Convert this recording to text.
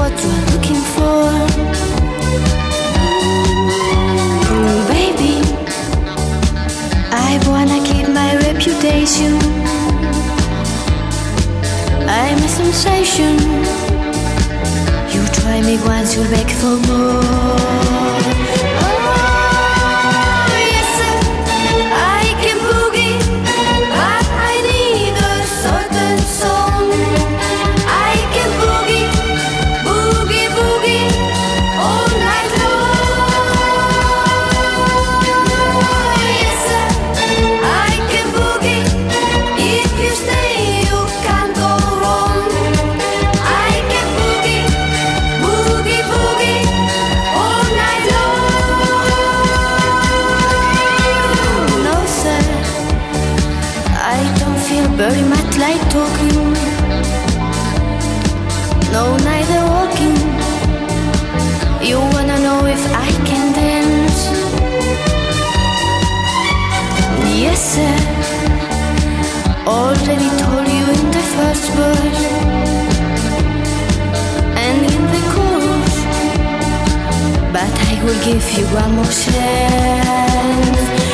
what you're looking for. Baby, I wanna keep my reputation. I'm a sensation. You try me once, you'll beg for more. Oh, yes, sir, I can boogie, but I need a certain song. I can boogie, boogie, boogie all night long. Yes, sir, I can boogie. If you stay, you can't go wrong. I can boogie, boogie, boogie all night long. No, sir, I don't feel very much like talking. No, neither walking. You wanna know if I can dance? Yes, sir, already told you in the first verse and in the chorus, but I will give you one more chance.